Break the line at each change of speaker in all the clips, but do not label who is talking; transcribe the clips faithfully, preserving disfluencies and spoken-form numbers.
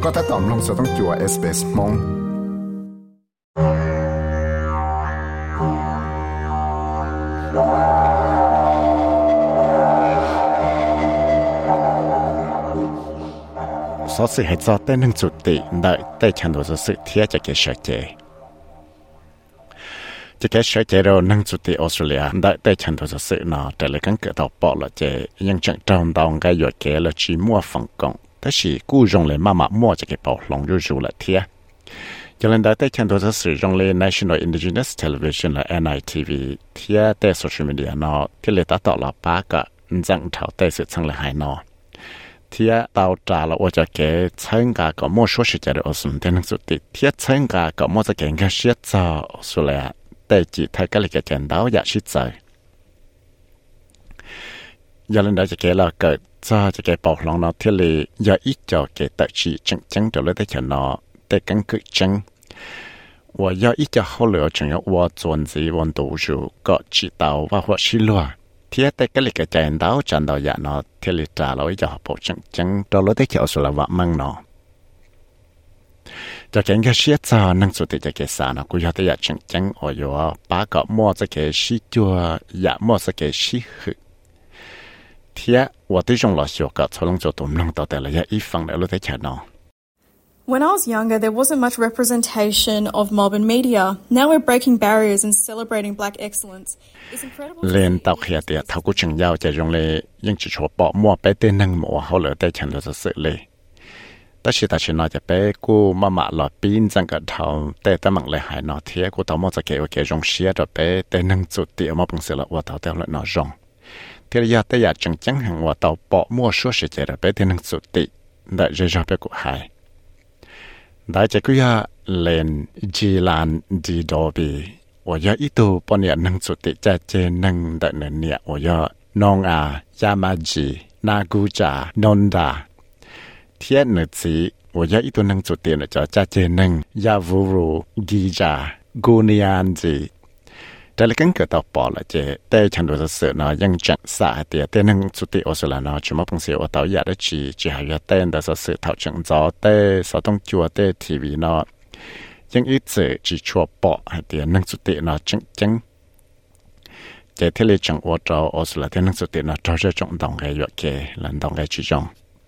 ก็ถ้าตอมลงสต้องจัว เอส บี เอส มงสอสิให้จอเต้นหนึ่งจุดติได้ได้ฉันดูจะสึกเทียจะเกชเจจะเกชเจเราหนึ่งจุดติออสเตรเลียได้ได้ฉันดูจะสึกเนาะแต่เลยกันเกิดต่อปอละเจยังจังจำดองก็อยู่เกละจีมัวฝังกงแต่是กู้用来慢慢摸这个包龙就入了天。就能在看到这是用来 National Indigenous Television 了 N I T V 天在 social media 呢，天里达到了八个正头在是成了海呢。天到炸了，我就给参加个莫说是在的我是在那做的，天参加个莫在给人家写照出来，在几他个那个见到也是在。有人在就给了个。za cho cái bảo lòng nó thiết lý do ít cho cái tại chỉ chân chân trở lại cho nó để căn cứ chân và do ít cho hậu lửa chẳng có và chuẩn gì vận đủ rồi có chỉ tàu và hoặc xí loa thiết tại cái lịch cái chân đào chân đào dạ nó thiết lý trả lối cho bộ chân chân trở lại cho số là vợ mang nó cho cái cái xí cho năng suất cho cái sản nó cũng có thể chân chân ở do ba cái mua cho cái xí chua dạ mua cho cái xí hự When I
was younger, there wasn't much representation of mob and media. Now we're breaking barriers and celebrating black excellence. It's incredible.
Lên tàu khía tiệt thao cú chừng giao cho dùng lệ, nhưng chỉ cho bỏ mua bé tên năng mua hậu lỡ tay chẳng được sự lệ. Ta chỉ ta chỉ nói cho bé cú mà mà lọ pin chẳng cả thao tay ta mặc lệ hải nó thiệt cú thao mua cho kẹo kẹo dùng xía cho bé tên năng chuột tiệt mà bằng sự là qua thao theo lại nó rong. Thì giờ tới giờ chẳng chẳng hàng qua tàu bỏ mua số sự chế ra bé tên năng sụt tị đã rơi ra bé của hai đã chỉ cứ giờ lên G lan G Dobby và giờ ít tu bọn nhà năng sụt tị cha chế năng đã nền nhẹ và giờ nong à Yamaji Naguja Nonda thiết nữ sĩ và giờ ít tu năng sụt tị là cho cha chế năng Yavuru Gija Gunianjiแต่ละกันเกิดต่อปอละเจแต่ฉันดูจะเสือเนาะยังจังสาเตียแต่นั่งสุติโอสุลาเนาะจุมาพังเสียวต่อยาได้จีจีหายาเต้นแต่จะเสือเท่าจังจอแต่สอต้องจัวแต่ทีวีเนาะยังอีเจจีชัวปอให้เตียนั่งสุติเนาะจังจังเจเทเลจังวัวจอโอสุลาแต่นั่งสุติเนาะจอจะจงดองไงอยู่เกลันดองไงจีจง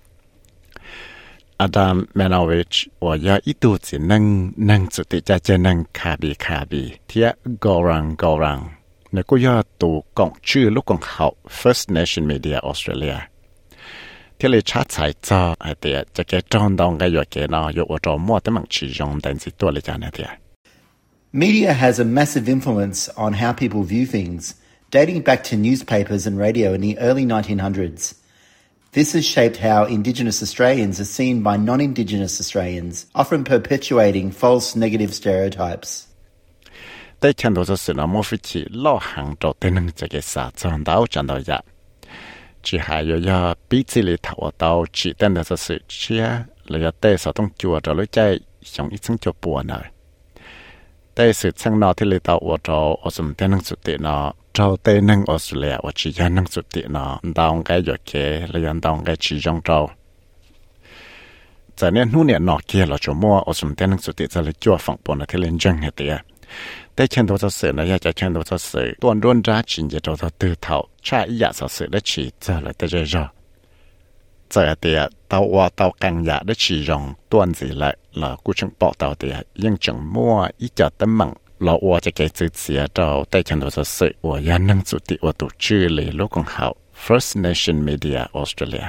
Adam Manovich ว่าอยากอีตัวจีนั่งนั่งสุดที่จะจะนั่งคาบีคาบีเทียกอรังกอรังเนี่ยก็อยากตัวกองชื่อลูกกองเขา First Nation Media Australia ที่เลยชัดสายจอไอเดียจะแกจอนดองกันอยู่แกเนาะอยู่ว่าจอมั่วแต่มันชี้ยงแต่สิตัวเลยจ้าเนี่ยเดีย
Media has a massive influence on how people view things, dating back to newspapers and radio in the early nineteen hundreds.This has shaped how Indigenous Australians are seen by non-Indigenous Australians, often perpetuating false negative stereotypes.
แต่ฉันดูจะสื่อน้ำมันฟิจิล่อหางโจทย์นึงจะเกิดสาจนดาวจันดาวยาจีหายยาปีจิลิถาวดาวจีเต้นจะสื่อเชียเลยจะเตะสต้องจัวจะเลยใจสองอีสังจัวปวดหน่อยแต่สื่อช่างนอที่เลยดาวว่าเราอสมเต้นนึงสุดเตนอเราเต้นนึงออสเตรเลียว่าจียันนึงสุดเตนอดาวไกหยดเกเลยยันดาวไกจีจงเราจากนี้นู่นเนี่ยนอเกเราจะมั่วอสมเต้นนึงสุดเตจะเลยจัวฝั่งปนที่เล่นจังเหตุแต่เช่นตัวจะเสือนะอยากจะเช่นตัวจะเสือตัวรุ่นจ้าจินจะตัวจะตื่นเท่าใช่อยากจะเสือได้ฉีเจอเลยแต่จะรอเจอเดียตัวว่าตัวกันอยากได้ฉีรองตัวนี้แหละแล้วกูจึงบอกตัวเดียยังจังมั่วอีจะตั้งมั่งเราว่าจะเกิดเสียเราแต่เช่นตัวจะเสือว่ายันนั่งสุดที่ว่าตัวชื่อเลยลูกของเขา First Nation Media Australia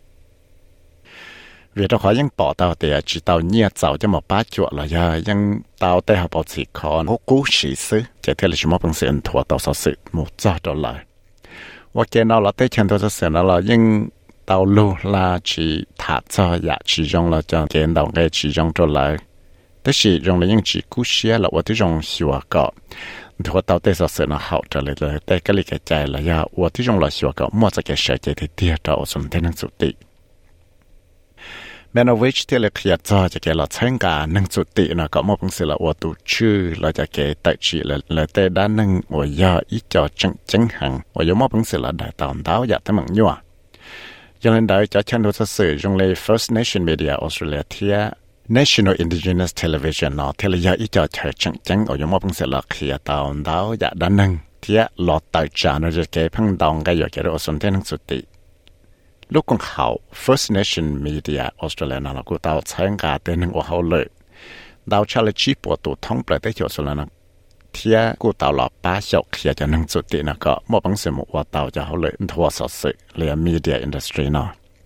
vì đó họ ยัง bỏ tàu thì chỉ tàu nhẹ tàu cho một bát chuột là do ยัง tàu tại họ bảo chỉ còn hút cú sĩ sư chỉ thế là chỉ một bằng sự thua tàu sản xuất một giờ trở lại và cái nào là tới chân tôi sẽ nói là ยัง tàu lưu là chỉ thả cho dạ chỉ dùng là cho cái tàu cái chỉ dùng trở lại thế chỉ dùng là ยัง chỉ cú xía là ว่าที่ dùng xua cọ thua tàu tại sản xuất nó hậu trở lại là tại cái lý cái chạy là do ว่าที่ dùng là xua cọ mua cho cái sợi chạy thì tia tàu sum thế năng sụt tịแม้นวิชที่เราขยันจะจะเกี่ยวกับเชิงการนั่งจุดตินะก็มองเป็นสิ่งละว่าตัวชื่อเราจะเกี่ยวกับจีเลยเลยแต่ด้านนั่งว่าย่ออีจอจังจังหังว่าย่อมองเป็นสิ่งละได้ตอนดาวอยากทำมันยั่วยังเล่นได้จะเช่นดูสื่อจงเลย First Nation Media Australia ที่ National Indigenous Television เนาะที่เลยอีจอเฉยจังจังเอาอย่างมาเป็นเสร็จเขียตาวดาวอยากดันหนึ่งที่หลอดตาจานจะเก็บพังดองก็อยากจะรู้สนเทนังสุดลูกของเขา First Nation Media Australia นั่นเราก็ตาวใช้งานเดินหนึ่งว่าเขาเลยดาวชาเลจีปวดตัวท้องเปลือยได้เกี่ยวกับนั้นเที่ยกูตาวหลอดป้าเฉาเขียจะหนึ่งสุดนะก็มอบังเสมุว่าตาวจะเขาเลยทัวร์สดสื่อเรียน Media Industry เนาะ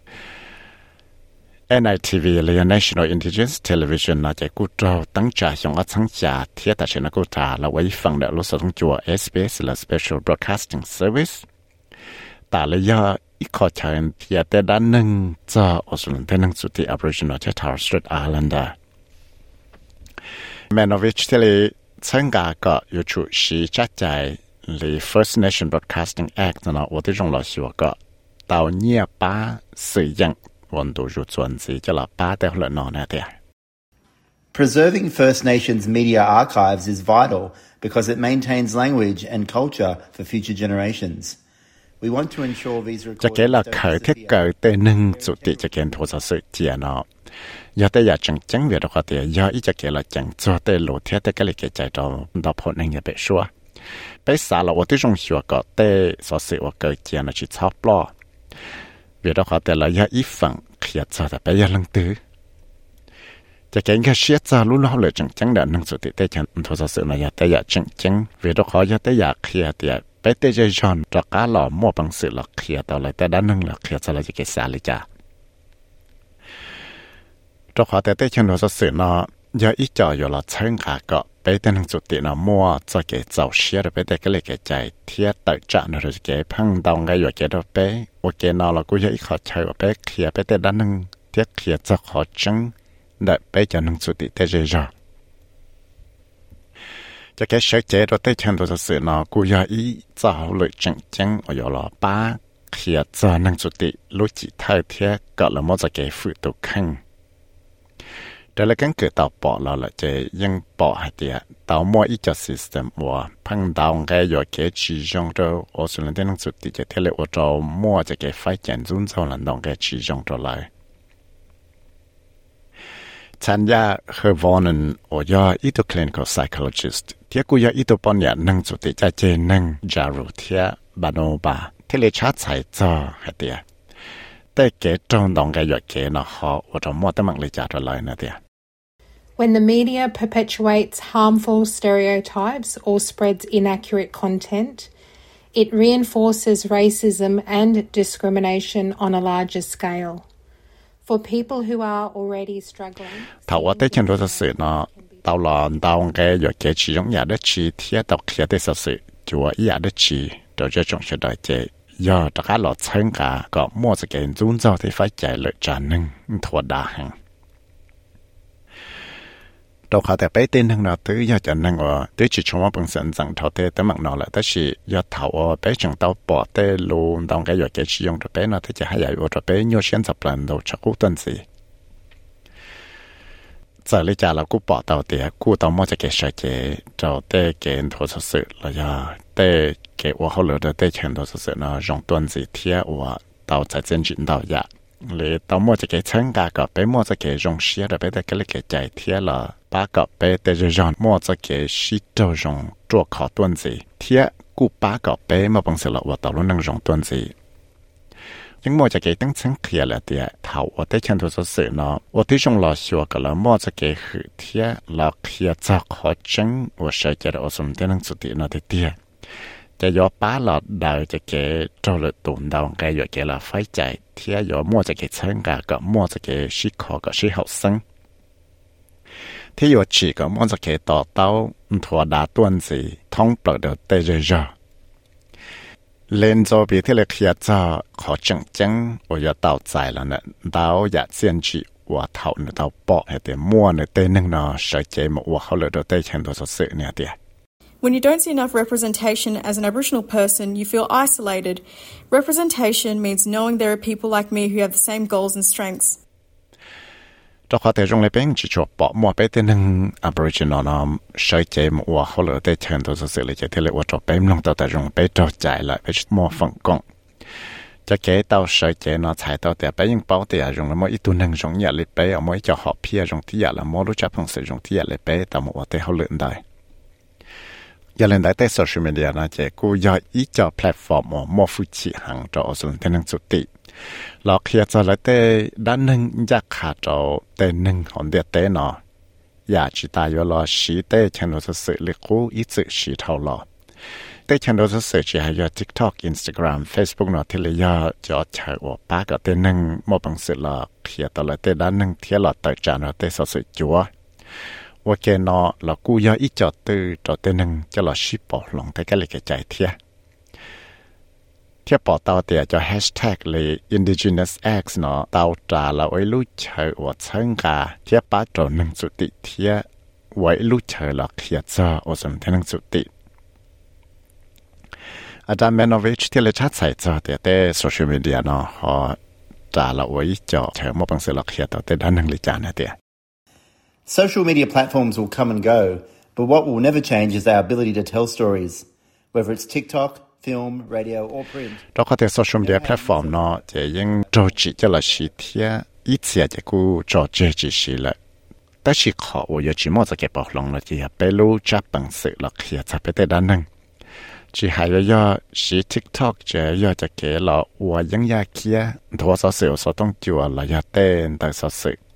เอ็น ไอ ที วี เรียน National Indigenous Television น่าจะกูเราตั้งใจส่งอัดสัญญาเที่ยแต่เช่นกูตาเราไว้ฟังเดี๋ยวรู้สึกต้องจัว เอส บี เอส และ Special Broadcasting Service แต่เลยยาอีกข้อเชิญเที่ยแต่ด้านหนึ่งจะออสเตรเลียเป็นหนึ่งสุดที่ Aboriginal ที่ Torres Strait Islander แมนอวิชที่เลยเชิงกาก็อยู่ชุชีจัดใจหรือ First Nation Broadcasting Act นะว่าที่จงเราชัวก็เตาเงียบป้าสื่อยังวันดูจุดส่วนสีจะหลับป้าแต่ละนอนนะเดีย
Preserving First Nations media archives is vital because it maintains language and culture for future generations. We want to ensure these recordings
จะเกี่ยวกับเกิดที่เกิดแต่หนึ่งจุดที่จะเกี่ยวกับตัวสื่อเจียนอยากแต่อยากจังจังเวลาเขาเดียอยากอีจะเกี่ยวกับจังตัวแต่หลุดเทียแต่ก็เลยเกี่ยวใจเราเราพอหนึ่งอย่าไปชัวไปสารเราว่าที่จงชัวก็แต่สอสื่อว่าเกิดเจียนชิดชอบปลอเวลาเขาแต่ละอยากอีฝั่งเขียนจะแต่ไปยังลังตื้อจะเก่งแค่เชียจะรู้เราเลยจังจังเดินหนึ่งสุดที่แต่ฉันตัวสื่อนะอยากแต่อยากจังจังเวลาเขาอยากแต่อยากเขียนเดียไปแต่ใจชอนจะก้าหล่อมั่วบังสื่อหลักเขียนต่อเลยแต่ด้านหนึ่งหลักเขียนจะเราจะเกิดสาลิจ้าเราขอแต่แต่ฉันตัวสื่อนะอยากอีจ่ออยู่หลักเชิงขาก็ไปแต่หนึ่งจุดที่นะมั่วจะเกิดเจ้าเชียร์ไปแต่ก็เลยเกิดใจเทียต่อจากนั้นเราจะเกิดพังดองไงอยู่เกิดเราไปโอเคนอเราก็อยากอีขอใช้ว่าไปเคลียร์ไปแต่ด้านหนึ่งเทียเคลียร์จะขอจังได้ไปจากหนึ่งจุดที่แต่เจอจะแค่ใช้เจเราแต่ฉันตัวสื่อนะกูอยากอีเจ้าเลยจังจังเอาอยู่หล่อป้าเคลียร์จะหนึ่งจุดที่รู้จิตไทยเทียก็เราไม่จะเกิดฝืนตัวขังแต่ละกันเกิดต่อปอเราละจะยังปอให้เดียต่อมัวอีจัด system ว่าพังดาวไงอยู่เกี่ยจีจงเราออสเตรเลียนั่งสุดที่จะเทเลว่าเรามัวจะเกี่ยไฟแจนจุนเจ้าหลังดองเกี่ยจีจงเราเลยฉันยาเฮอร์วอนันโอยาอีตัว clinical psychologist เที่ยกูยาอีตัวปอนยานั่งสุดที่จะเจนั่งจารุเทียบานโอบาเทเลชาร์จใส่จอให้เดียแต่เกี่ยจงดองไงอยู่เกี่ยนะฮะว่าเรามัวแต่มังเลยจารุเลยนะเดีย
When the media perpetuates harmful stereotypes or spreads inaccurate content, it reinforces racism and discrimination on a larger scale. For people who are already struggling...
ถ้าว่าได้ฉันรู้สึกนะตาวหลอนตาวแกอยากเกี่ยชีจงอยากได้ชีเทียตอกเขียได้สึกจัวอยากได้ชีโดยจะจงเฉยเจยอตะการหลอดเชิงกาก็มั่วจะเกินจุนเจ้าที่ไฟใจเลยจานหนึ่งถั่วดาหังเราเขาแต่ไปเต้นทางเราตื้ออยากจะนั่งว่าตื้อจิตชมว่าเป็นสันสังเท่าเต้แต่หมักนอแหละแต่สิอยากเท่าว่าไปจังเต้าปอเต้ลูตองแกอยากเกชิยงตัวไปนะที่จะให้ใหญ่ว่าตัวไปโยเชียนจับปลันเราชักกู้ต้นสิจะเลยจ่าเรากู้ปอเต้าเตี้ยกู้เต้ามั่วจะเกชเจเราเต้เกณฑ์ทัวร์สื่อเราอยากเต้เกว่าเขาเหลือเต้เชิญทัวร์สื่อนะจงต้นสิเทียว่าเต้าจะเจนจินเต้าอยากเลยเต้ามั่วจะเกชเชิงกาก็ไปมั่วจะเกจงเชียร์ไปแต่ก็เลยเกใจเทียละป้ากับไปแต่จะย้อนมั่วจะเกชิโตจงตัวขอต้นสิเทียกูป้ากับไปมาบังเสละว่าตอนนั้นจงต้นสิยังมั่วจะเกตั้งชั้นเคลียร์ละเดียเท่าว่าได้ฉันตัวสื่อเนาะว่าที่จงรอชัวกันแล้วมั่วจะเกหือเทียเราเคลียร์จะขอจังว่าใช้จะได้อสมเด็จนั่งสุดที่นาทีเดียจะยอป้าหลอดดาวจะเกโจเลยตุ่มดาวแกอยู่เกละไฟใจเทียยอมั่วจะเกเชิงกากับมั่วจะเกชิคอกับชิหกซังที่อยู่ฉีกับมั่วจะเกต่อเต้าถั่วดาต้วนสีท้องเปลือกเดือดเตยเจอเลนโจบีที่เล็กเขียจะขอจังจังว่าอย่าเต้าใจแล้วเนี่ยดาวอยากเสียนจีว่าเท่าเนี่ยเต้าปอกให้เตมั่วเนี่ยเตนึงเนาะใส่ใจมาว่าเขาเลยเดือดเตยเชิงตัวสื่อเนี่ยเดีย
When you don't see enough representation as an Aboriginal person, you feel isolated. Representation means knowing there are people like me who have the same goals and strengths.
เราขอแต่จงเลยเป็นจิตจบปอมัวไปแต่หนึ่ง Aboriginal น้ำใช้ใจมัวเขาเลยได้เชิญตัวสื่อเลยจะเทเลว่าจบไปลงต่อแต่จงไปจอใจละไปมัวฝังกง cho kế tao sợ chế nó chạy tao để bây giờ bảo để dùng là mỗi ít tu năng dùng nhà lấy bây ở mỗi cho họ pia dùng thì là mỗi lúc chấp hành sử dụng thì lấy bây tao một để họ luyện đời giờ lên đại tại social media nó chế cô giờ ít cho platform mà mỗi phụ chỉ hàng cho dùng thế năng xuất tị lọ kia cho lại tại đã năng giác khá cho tại năng hòn địa tế nó giờ chỉ ta yêu lo sĩ tế chân nó sự lịch cũ ít sự sĩ thâu lọ tế chân đó sẽ chỉ hay do TikTok, Instagram, Facebook nó thì là do cho chạy ở ba cái tên năng một bằng sự là khi đó là tên đã năng thiết là tự trả nó tên sự chúa. Và cái nó là cú do ít cho từ cho tên năng cho là ship bỏ lòng tới cái này cái chạy thiết. Thiết bỏ tao thì cho hashtag là Indigenous X nó tao trả là với lúc chạy ở chân cả thiết ba trò năng sự tị thiết với lúc chạy là khi cho ở trong tên năng sự tị. Adam Manovich thì là chat sai cho để để social media nó họ trả lại với cho theo một bằng sự lọc hiện tại để đa năng lý trả này đấy.
Social media platforms will come and go, but what will never change is our ability to tell stories, whether it's TikTok, film, radio or print.
Đó có thể social media platform nó chỉ những trò chỉ cho là sự thiết ít sẽ chỉ cứ trò chơi chỉ sự làแต่สิขอว่าจะมั่วจะเก็บบอกลงแล้วที่ไปรู้จับบังสื่อหลักเขียนจะไปได้ด้านหนึ่งchỉ hay là do sĩ TikTokจะยอจะเกลอว่ายังยาเคียตัวสอสื่อสอต้องจัวละยาเต้นแต่สอสื่อ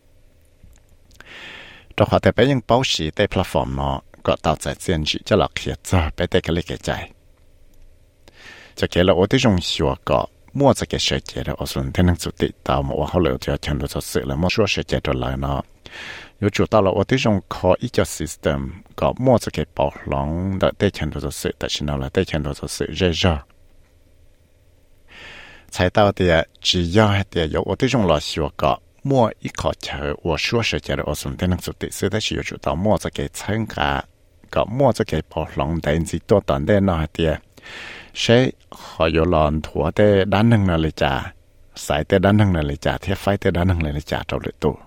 ตัวขอแต่ไปยังเป้าสีในแพลตฟอร์มเนาะก็ต่อใจเจียนจีจะหลักเขียจะไปได้กันเลยแก่ใจจะเกลอว่าที่จงชัวก็มั่วจะเกเสียใจแล้วส่วนที่นั่งสุดติดตามว่าเขาเหลือจะชันตัวสอสื่อแล้วมั่วชัวเสียใจตัวเลยเนาะ有主到了我这种考一个 system 搞么子给保long的对前头的事但是呢了对前头的事热热才到的只要的有我这种老师我搞么一考头我说是觉得我从天能做的是但是有主到么子给参加搞么子给保long的你多短的那的谁还有乱拖的单能那里家sai的单能那里家贴飞的单能那里家找得多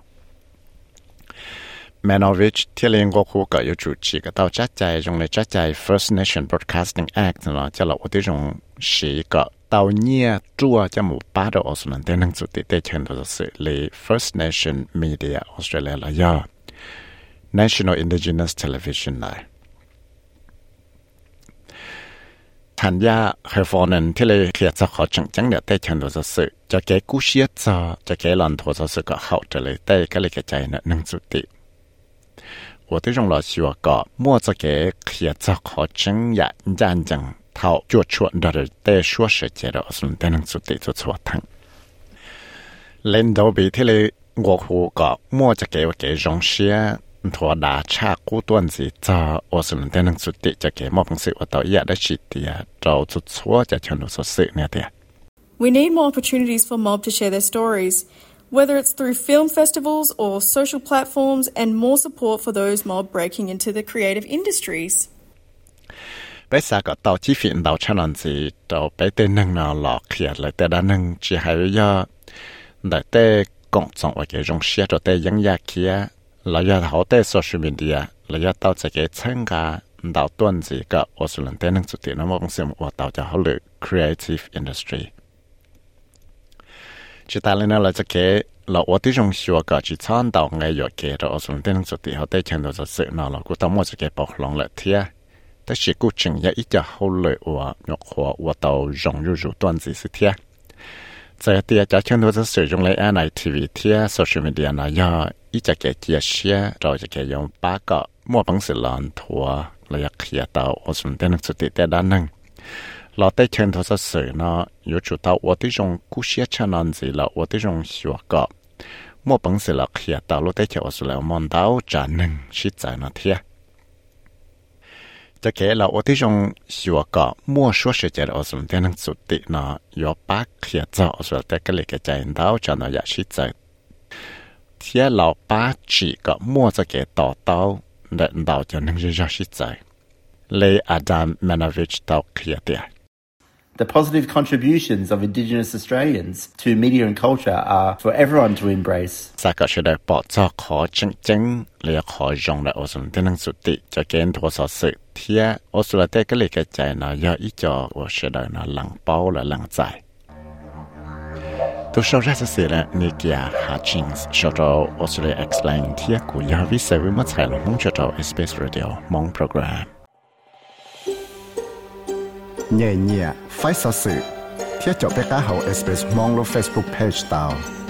Manovich ที่เลี้ยงก็คู่กับอยู่จุดจีก็ต้องจัดใจตรงในจัดใจ First Nation Broadcasting Act เนาะจะเราที่ตรงสีก็ต้องเนี่ยจั่วจะหมู่ป้าดออสมันแต่หนังสุดที่ได้เชิญตัวสื่อเลย First Nation Media Australia ละย่อ National Indigenous Television เลยทันยาเฮฟอนันที่เลยเขียนจะขอจังจังเดี๋ยวได้เชิญตัวสื่อจะแก้กู้เชียจะจะแก้หลันตัวสื่อก็เข้าจะเลยได้ก็เลยแก้ใจนะหนังสุดที่我对种老师话讲，莫这个写作考证也认真，他做出来的在说世界的，是才能做对做错汤。领导比起来，我话讲，莫这个给容些，他打差古段子，这我是才能做对，这个莫本事我到也得是的，做做错就全都说是那的。
We need more opportunities for mob to share their stories.Whether it's through film festivals or social platforms, and more support for those mob breaking into the creative industries.
Bây giờ có tàu chi phí tàu cho nên gì tàu bây tên nâng nào lọ kia lại tên đã nâng chỉ hay do đại tế cộng trọng ở cái rong xe rồi tế dân gia kia là do hậu tế social media là do tàu sẽ cái chân cả tàu tuần gì cả ở số lần tên nâng xuất hiện nó một sự một tàu cho họ lựa creative industry chỉ ta lên là cái cái là ởที่中学个只参到爱有个的，我从电视底下对看到这事，那了，我到么这个包容了天，但是我真也一家好累我，我话我到融入入段子是天，在第一家看到这事用来 N I T V 天 social media 那要一家个解释，就这个用八个莫本事烂拖，来要看到我从电视底下单能。เราได้เชิญทศสื่อเนาะอยู่จุดที่ว่าที่จงกู้เสียชนันสิแล้วว่าที่จงชัวก็มั่วปังสิแล้วเขียดเราได้เชื่อสุดแล้วมันดาวจานหนึ่งชิดใจนะเทียจะเกี่ยวเราว่าที่จงชัวก็มั่วชัวเสียใจเราสุดที่นั่งสุดติเนาะยอปักเขียดจะสุดแต่ก็เลยกระจายดาวจานอยากชิดใจเทียเราปักจีก็มั่วจะเกี่ยวต่อเต้าเดินดาวจานหนึ่งจะยากชิดใจเลยอาจารย์แมนาวิชเต้าเขียดเดีย
The positive contributions of Indigenous Australians to media and culture are for everyone to embrace.
สักก็จะได้บอกจะขอจริงๆเลยขอจงได้อสมที่นั่งสุดติจะเกณฑ์ตัวสอสื่อเทียอสุรเตก็เลยกระจายนะยาอีจอว่าจะได้นะหลังเป้าและหลังใจ tôi sau ra sẽ là Nikia Hutchins cho cho Australia Explain thiết của giáo viên sẽ với mất sai lầm mong cho cho ét bê ét Radio mong program
nhẹ nhẹ phải sợ sự thiết cho bé cá hậu ét bê ét mong lo Facebook page tao